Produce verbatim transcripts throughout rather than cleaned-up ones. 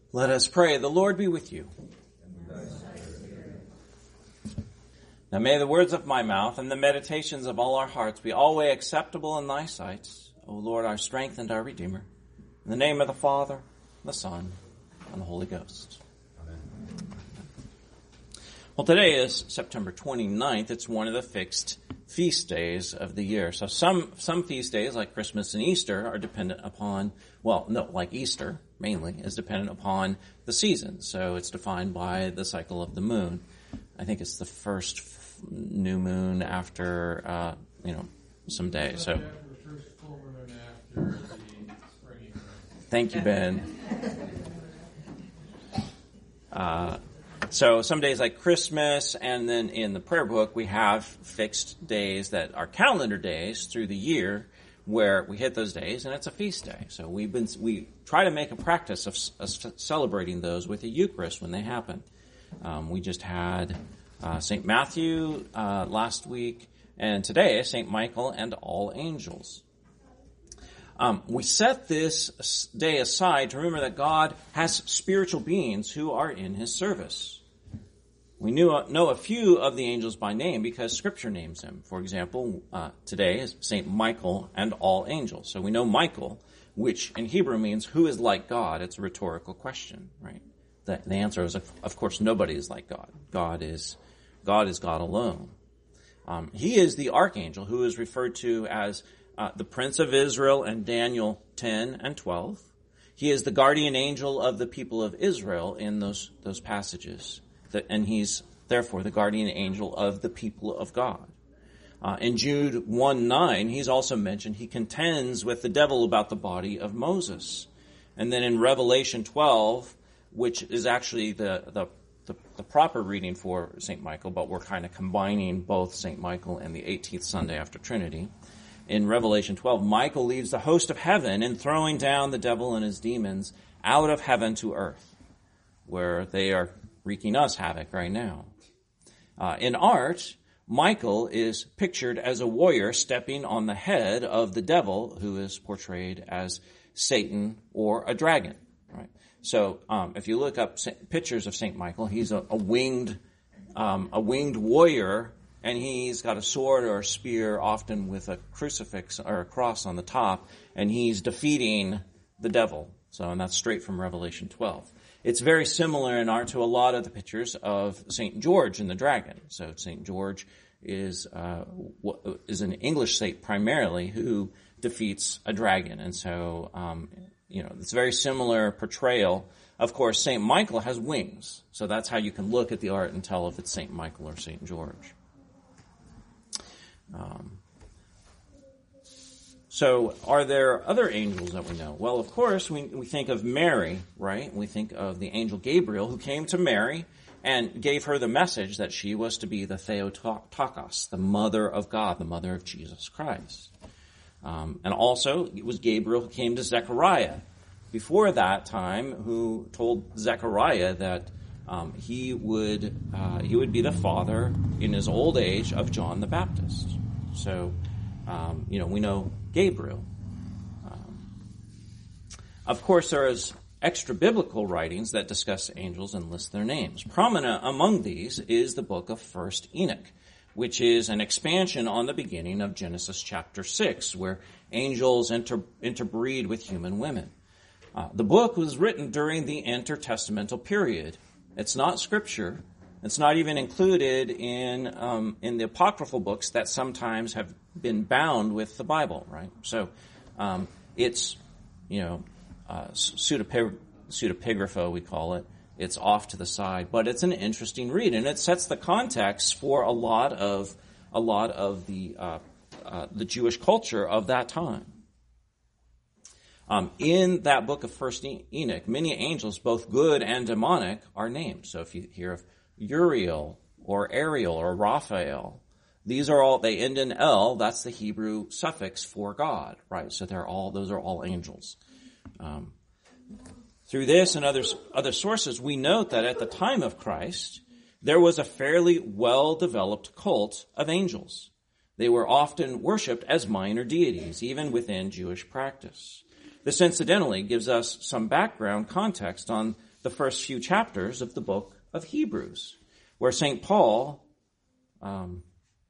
Let us pray. The Lord be with you. Now may the words of my mouth and the meditations of all our hearts be always acceptable in thy sight, O Lord, our strength and our Redeemer. In the name of the Father, the Son, and the Holy Ghost. Amen. Well, today is September twenty-ninth. It's one of the fixed feast days of the year. So some some feast days, like Christmas and Easter, are dependent upon, well, no, like Easter, mainly, is dependent upon the season. So it's defined by the cycle of the moon. I think it's the first new moon after, uh, you know, some day. So, thank you, Ben. Uh, so some days like Christmas, and then in the prayer book we have fixed days that are calendar days through the year, where we hit those days, and it's a feast day. So we've been we try to make a practice of, of celebrating those with the Eucharist when they happen. Um, we just had uh, Saint Matthew uh, last week, and today Saint Michael and All Angels. Um, we set this day aside to remember that God has spiritual beings who are in His service. We knew, know a few of the angels by name because Scripture names them. For example, uh, today is Saint Michael and All Angels. So we know Michael, which in Hebrew means who is like God. It's a rhetorical question, right? The, the answer is, of, of course, nobody is like God. God is God is God alone. Um, he is the archangel who is referred to as uh, the Prince of Israel in Daniel ten and twelve. He is the guardian angel of the people of Israel in those those passages. And he's, therefore, the guardian angel of the people of God. Uh, in Jude one nine, he's also mentioned he contends with the devil about the body of Moses. And then in Revelation twelve, which is actually the, the, the, the proper reading for Saint Michael, but we're kind of combining both Saint Michael and the eighteenth Sunday after Trinity. In Revelation twelve, Michael leads the host of heaven in throwing down the devil and his demons out of heaven to earth, where they are wreaking us havoc right now. Uh, in art, Michael is pictured as a warrior stepping on the head of the devil, who is portrayed as Satan or a dragon. Right. So, um, if you look up pictures of Saint Michael, he's a, a winged, um, a winged warrior, and he's got a sword or a spear, often with a crucifix or a cross on the top, and he's defeating the devil. So, and that's straight from Revelation twelve. It's very similar in art to a lot of the pictures of Saint George and the dragon. So Saint George is uh, is an English saint primarily who defeats a dragon, and so um, you know it's a very similar portrayal. Of course, Saint Michael has wings, so that's how you can look at the art and tell if it's Saint Michael or Saint George. Um, So, are there other angels that we know? Well, of course, we, we think of Mary, right? We think of the angel Gabriel, who came to Mary and gave her the message that she was to be the Theotokos, the mother of God, the mother of Jesus Christ. Um, and also, it was Gabriel who came to Zechariah before that time, who told Zechariah that um, he would uh, he would be the father in his old age of John the Baptist. So, um, you know, we know Gabriel. Um, of course, there is extra-biblical writings that discuss angels and list their names. Prominent among these is the book of First Enoch, which is an expansion on the beginning of Genesis chapter six, where angels inter- interbreed with human women. Uh, the book was written during the intertestamental period. It's not scripture. It's not even included in um, in the apocryphal books that sometimes have been bound with the Bible, right? So um, it's, you know, uh, pseudopig- pseudepigrapha, we call it. It's off to the side, but it's an interesting read, and it sets the context for a lot of a lot of the uh, uh, the Jewish culture of that time. Um, in that book of First Enoch, many angels, both good and demonic, are named. So if you hear of Uriel or Ariel or Raphael, these are all, they end in El. That's the Hebrew suffix for God, right? So they're all, those are all angels. Um, through this and other other sources, we note that at the time of Christ, there was a fairly well-developed cult of angels. They were often worshipped as minor deities, even within Jewish practice. This incidentally gives us some background context on the first few chapters of the book of Hebrews, where Saint Paul um,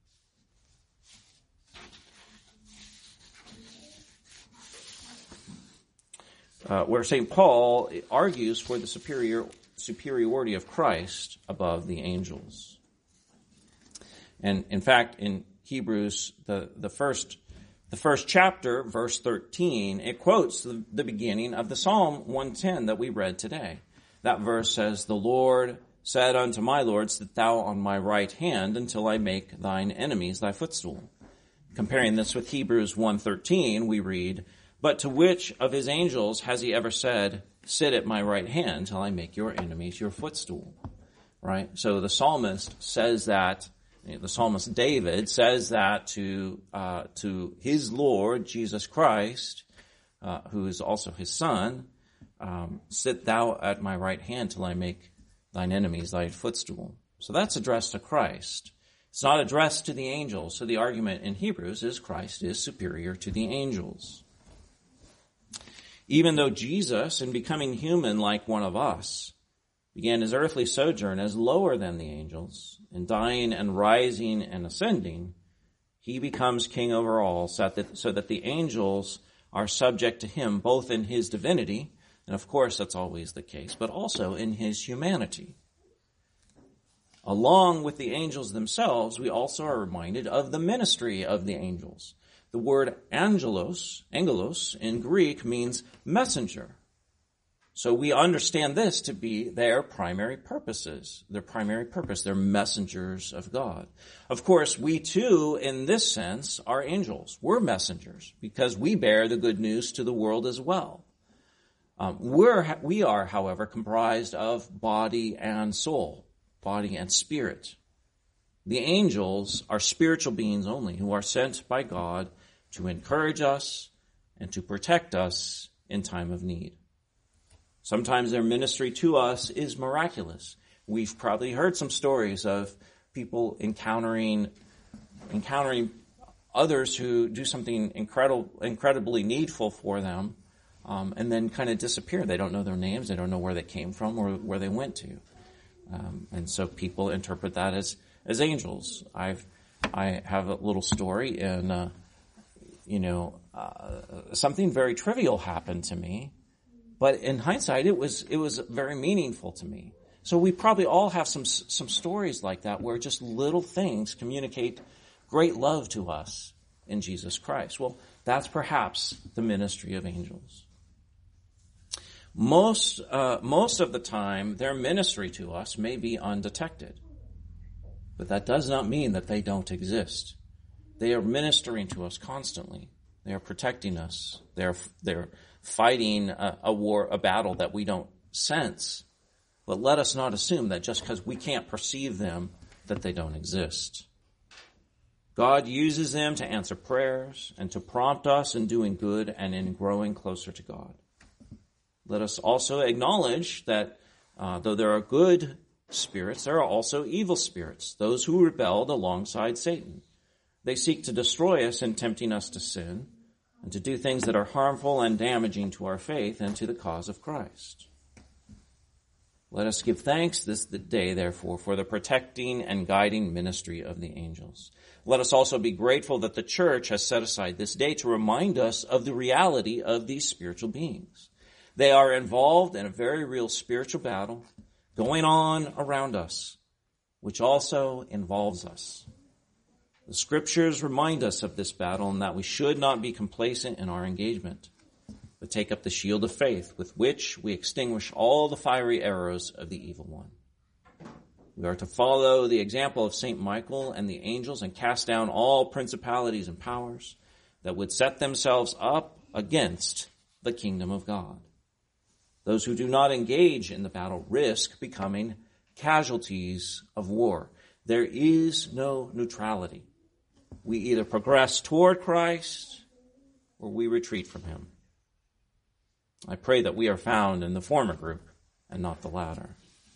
uh, where Saint Paul argues for the superior superiority of Christ above the angels. And in fact, in Hebrews, the, the first the first chapter, verse thirteen, it quotes the, the beginning of the Psalm one ten that we read today. That verse says, "The Lord said unto my Lord, sit thou on my right hand until I make thine enemies thy footstool." Comparing this with Hebrews one thirteen, we read, "But to which of his angels has he ever said, sit at my right hand till I make your enemies your footstool?" Right? So the psalmist says that, the psalmist David says that to uh, to his Lord, Jesus Christ, uh, who is also his son, um, sit thou at my right hand till I make thine enemies thy footstool. So that's addressed to Christ. It's not addressed to the angels. So the argument in Hebrews is Christ is superior to the angels. Even though Jesus, in becoming human like one of us, began his earthly sojourn as lower than the angels, in dying and rising and ascending, he becomes king over all, so that, so that the angels are subject to him both in his divinity, and of course that's always the case, but also in his humanity. Along with the angels themselves, we also are reminded of the ministry of the angels. The word angelos, angelos in Greek means messenger. So we understand this to be their primary purposes, their primary purpose. They're messengers of God. Of course, we too, in this sense, are angels. We're messengers because we bear the good news to the world as well. Um, we're, we are, however, comprised of body and soul, body and spirit. The angels are spiritual beings only who are sent by God to encourage us and to protect us in time of need. Sometimes their ministry to us is miraculous. We've probably heard some stories of people encountering encountering others who do something incredible, incredibly needful for them, um, and then kind of disappear. They don't know their names. They don't know where they came from or where they went to. Um, and so people interpret that as, as angels. I've, I have a little story and, uh, you know, uh, something very trivial happened to me. But in hindsight, it was it was very meaningful to me. So we probably all have some some stories like that where just little things communicate great love to us in Jesus Christ. Well, that's perhaps the ministry of angels. Most uh, most of the time, their ministry to us may be undetected, but that does not mean that they don't exist. They are ministering to us constantly. They are protecting us. They're they're fighting a, a war, a battle that we don't sense. But let us not assume that just because we can't perceive them, that they don't exist. God uses them to answer prayers and to prompt us in doing good and in growing closer to God. Let us also acknowledge that uh, though there are good spirits, there are also evil spirits, those who rebelled alongside Satan. They seek to destroy us in tempting us to sin, and to do things that are harmful and damaging to our faith and to the cause of Christ. Let us give thanks this day, therefore, for the protecting and guiding ministry of the angels. Let us also be grateful that the church has set aside this day to remind us of the reality of these spiritual beings. They are involved in a very real spiritual battle going on around us, which also involves us. The scriptures remind us of this battle and that we should not be complacent in our engagement, but take up the shield of faith with which we extinguish all the fiery arrows of the evil one. We are to follow the example of Saint Michael and the angels and cast down all principalities and powers that would set themselves up against the kingdom of God. Those who do not engage in the battle risk becoming casualties of war. There is no neutrality. We either progress toward Christ or we retreat from him. I pray that we are found in the former group and not the latter.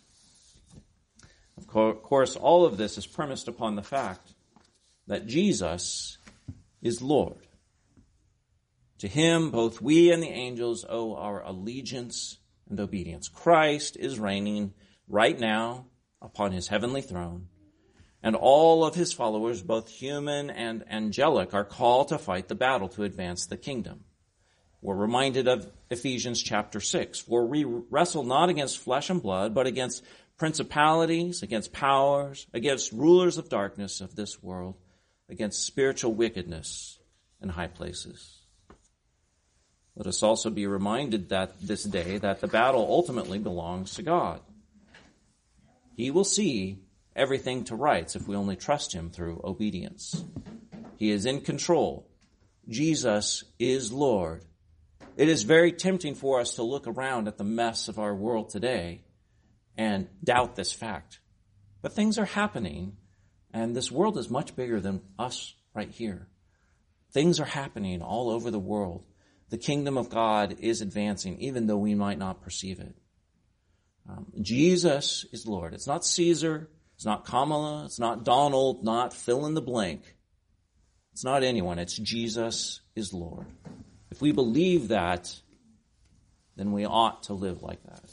Of course, all of this is premised upon the fact that Jesus is Lord. To him, both we and the angels owe our allegiance and obedience. Christ is reigning right now upon his heavenly throne, and all of his followers, both human and angelic, are called to fight the battle to advance the kingdom. We're reminded of Ephesians chapter six, for we wrestle not against flesh and blood, but against principalities, against powers, against rulers of darkness of this world, against spiritual wickedness in high places. Let us also be reminded that this day that the battle ultimately belongs to God. He will see everything to rights if we only trust him through obedience. He is in control. Jesus is Lord. It is very tempting for us to look around at the mess of our world today and doubt this fact. But things are happening, and this world is much bigger than us right here. Things are happening all over the world. The kingdom of God is advancing, even though we might not perceive it. Um, Jesus is Lord. It's not Caesar. It's not Kamala. It's not Donald. Not fill in the blank. It's not anyone. It's Jesus is Lord. If we believe that, then we ought to live like that.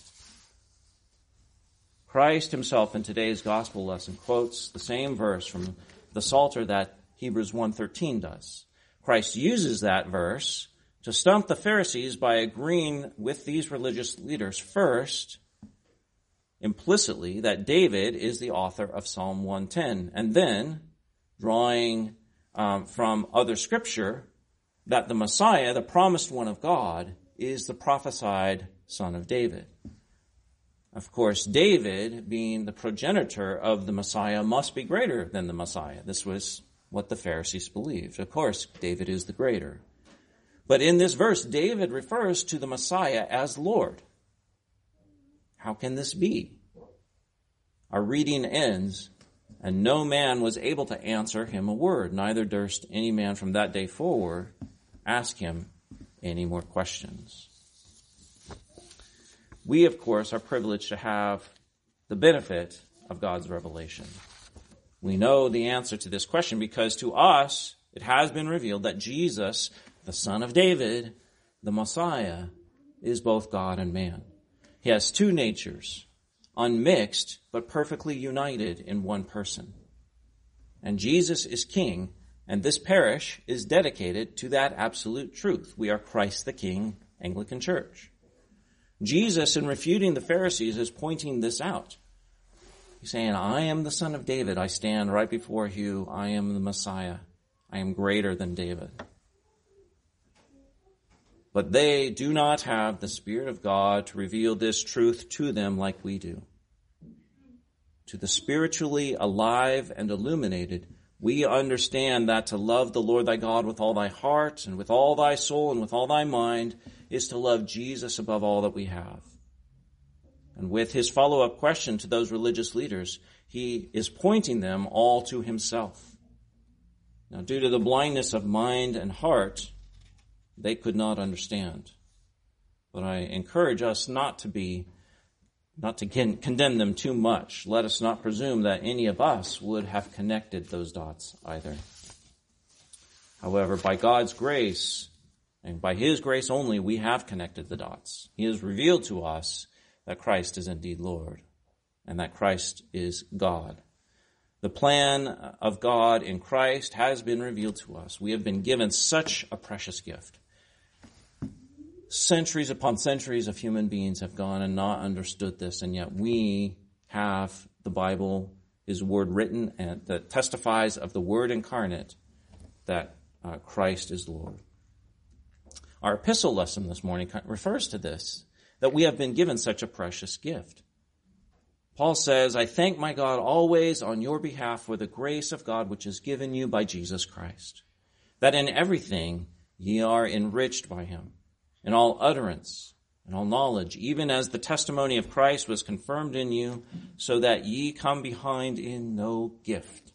Christ himself in today's gospel lesson quotes the same verse from the Psalter that Hebrews one thirteen does. Christ uses that verse to stump the Pharisees by agreeing with these religious leaders first, implicitly, that David is the author of Psalm one ten, and then drawing um, from other scripture that the Messiah, the promised one of God, is the prophesied son of David. Of course, David, being the progenitor of the Messiah, must be greater than the Messiah. This was what the Pharisees believed. Of course, David is the greater. But in this verse, David refers to the Messiah as Lord. How can this be? Our reading ends, and no man was able to answer him a word, neither durst any man from that day forward ask him any more questions. We, of course, are privileged to have the benefit of God's revelation. We know the answer to this question because to us it has been revealed that Jesus, the Son of David, the Messiah, is both God and man. He has two natures, unmixed but perfectly united in one person. And Jesus is King, and this parish is dedicated to that absolute truth. We are Christ the King Anglican Church. Jesus, in refuting the Pharisees, is pointing this out. He's saying, I am the Son of David. I stand right before you. I am the Messiah. I am greater than David. But they do not have the Spirit of God to reveal this truth to them like we do. To the spiritually alive and illuminated, we understand that to love the Lord thy God with all thy heart and with all thy soul and with all thy mind is to love Jesus above all that we have. And with his follow-up question to those religious leaders, he is pointing them all to himself. Now, due to the blindness of mind and heart, they could not understand. But I encourage us not to be, not to condemn them too much. Let us not presume that any of us would have connected those dots either. However, by God's grace, and by his grace only, we have connected the dots. He has revealed to us that Christ is indeed Lord, and that Christ is God. The plan of God in Christ has been revealed to us. We have been given such a precious gift. Centuries upon centuries of human beings have gone and not understood this, and yet we have the Bible, his word written, and that testifies of the word incarnate, that uh, Christ is Lord. Our epistle lesson this morning refers to this, that we have been given such a precious gift. Paul says, I thank my God always on your behalf for the grace of God which is given you by Jesus Christ, that in everything ye are enriched by him, in all utterance and all knowledge, even as the testimony of Christ was confirmed in you, so that ye come behind in no gift.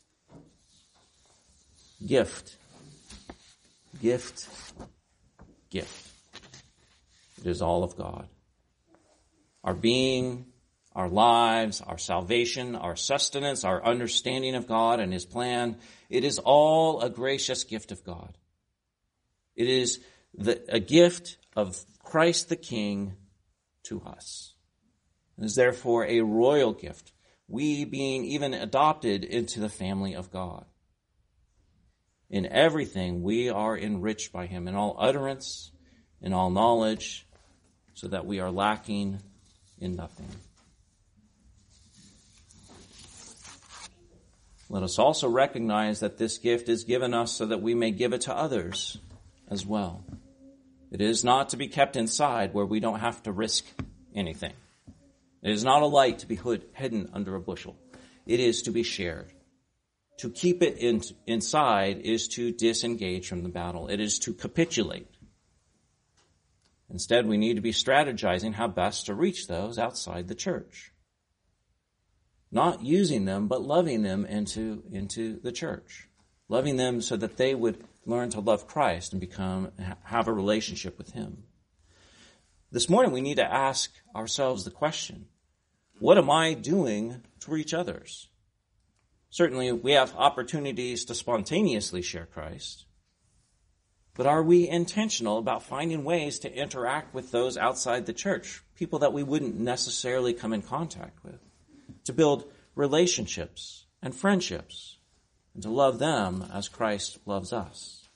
Gift. Gift. Gift. It is all of God. Our being, our lives, our salvation, our sustenance, our understanding of God and his plan, it is all a gracious gift of God. It is the, a gift of Christ the King to us. It is therefore a royal gift, we being even adopted into the family of God. In everything, we are enriched by him, in all utterance, in all knowledge, so that we are lacking in nothing. Let us also recognize that this gift is given us so that we may give it to others as well. It is not to be kept inside where we don't have to risk anything. It is not a light to be hidden under a bushel. It is to be shared. To keep it in, inside is to disengage from the battle. It is to capitulate. Instead, we need to be strategizing how best to reach those outside the church. Not using them, but loving them into, into the church. Loving them so that they would learn to love Christ and become, have a relationship with him. This morning we need to ask ourselves the question, what am I doing to reach others? Certainly we have opportunities to spontaneously share Christ, but are we intentional about finding ways to interact with those outside the church, people that we wouldn't necessarily come in contact with, to build relationships and friendships, and to love them as Christ loves us?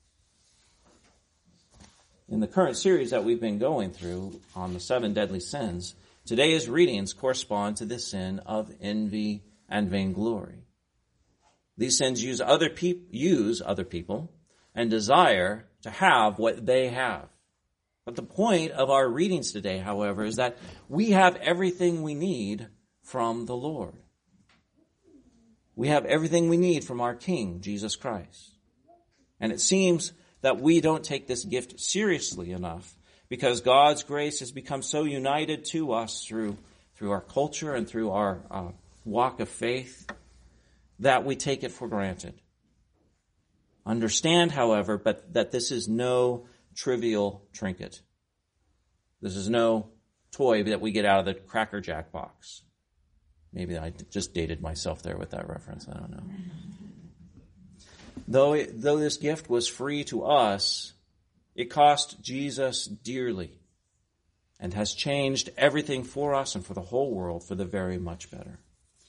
In the current series that we've been going through on the seven deadly sins, today's readings correspond to the sin of envy and vainglory. These sins use other peop- use other people and desire to have what they have. But the point of our readings today, however, is that we have everything we need from the Lord. We have everything we need from our King, Jesus Christ. And it seems that we don't take this gift seriously enough because God's grace has become so united to us through, through our culture and through our uh, walk of faith that we take it for granted. Understand, however, but that this is no trivial trinket. This is no toy that we get out of the Cracker Jack box. Maybe I just dated myself there with that reference. I don't know. Though, it, though this gift was free to us, it cost Jesus dearly and has changed everything for us and for the whole world for the very much better.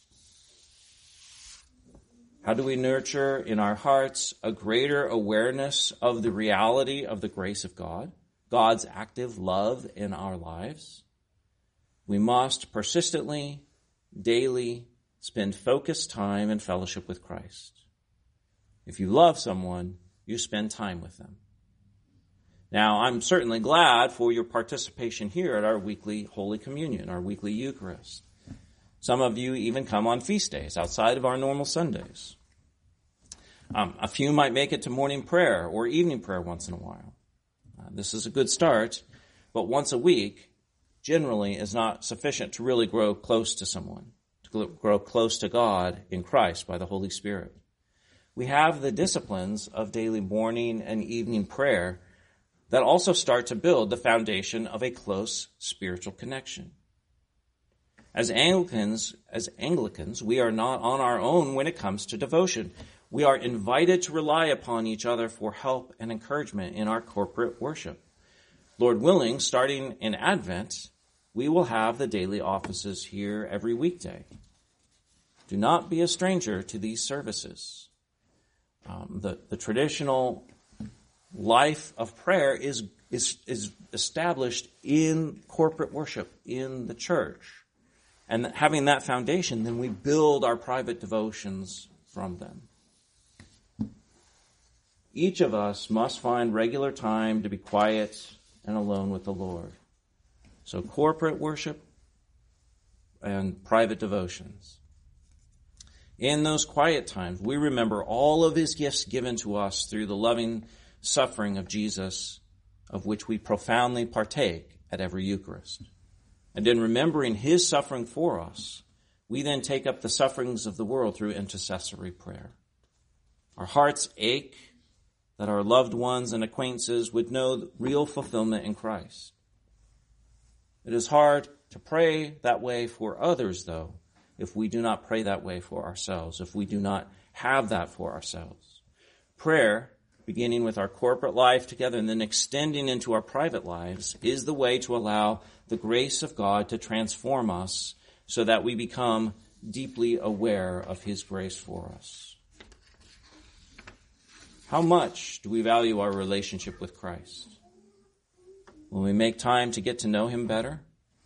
How do we nurture in our hearts a greater awareness of the reality of the grace of God, God's active love in our lives? We must persistently, daily, spend focused time in fellowship with Christ. If you love someone, you spend time with them. Now, I'm certainly glad for your participation here at our weekly Holy Communion, our weekly Eucharist. Some of you even come on feast days outside of our normal Sundays. Um, a few might make it to morning prayer or evening prayer once in a while. Uh, this is a good start, but once a week generally is not sufficient to really grow close to someone, to grow close to God in Christ by the Holy Spirit. We have the disciplines of daily morning and evening prayer that also start to build the foundation of a close spiritual connection. As Anglicans, as Anglicans, we are not on our own when it comes to devotion. We are invited to rely upon each other for help and encouragement in our corporate worship. Lord willing, starting in Advent, we will have the daily offices here every weekday. Do not be a stranger to these services. Um, the, the traditional life of prayer is, is, is established in corporate worship, in the church. And having that foundation, then we build our private devotions from them. Each of us must find regular time to be quiet and alone with the Lord. So corporate worship and private devotions. In those quiet times, we remember all of his gifts given to us through the loving suffering of Jesus, of which we profoundly partake at every Eucharist. And in remembering his suffering for us, we then take up the sufferings of the world through intercessory prayer. Our hearts ache that our loved ones and acquaintances would know real fulfillment in Christ. It is hard to pray that way for others, though, if we do not pray that way for ourselves, if we do not have that for ourselves. Prayer beginning with our corporate life together and then extending into our private lives, is the way to allow the grace of God to transform us so that we become deeply aware of his grace for us. How much do we value our relationship with Christ? Will we make time to get to know him better?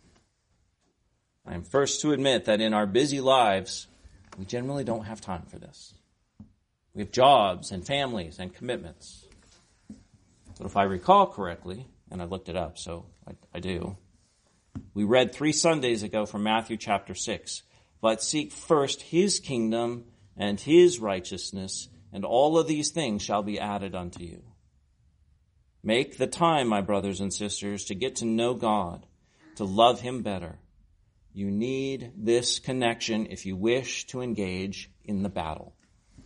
I am first to admit that in our busy lives, we generally don't have time for this. We have jobs and families and commitments. But if I recall correctly, and I looked it up, so I, I do, we read three Sundays ago from Matthew chapter six, but seek first his kingdom and his righteousness, and all of these things shall be added unto you. Make the time, my brothers and sisters, to get to know God, to love him better. You need this connection if you wish to engage in the battle.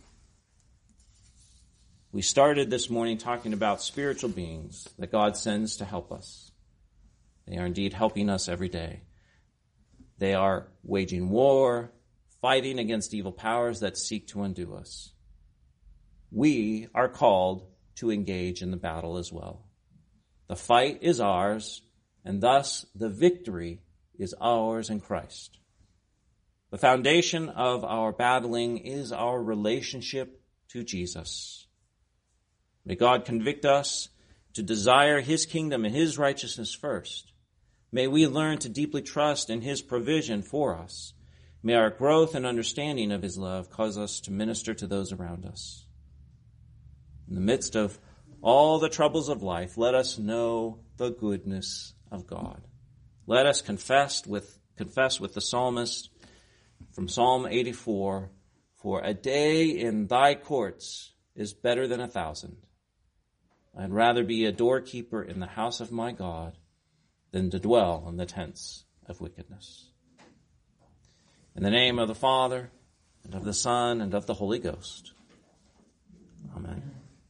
We started this morning talking about spiritual beings that God sends to help us. They are indeed helping us every day. They are waging war, fighting against evil powers that seek to undo us. We are called to engage in the battle as well. The fight is ours, and thus the victory is ours in Christ. The foundation of our battling is our relationship to Jesus. May God convict us to desire his kingdom and his righteousness first. May we learn to deeply trust in his provision for us. May our growth and understanding of his love cause us to minister to those around us. In the midst of all the troubles of life, let us know the goodness of God. Let us confess with, confess with the psalmist from Psalm eighty-four, for a day in thy courts is better than a thousand. I'd rather be a doorkeeper in the house of my God than to dwell in the tents of wickedness. In the name of the Father, and of the Son, and of the Holy Ghost. Amen.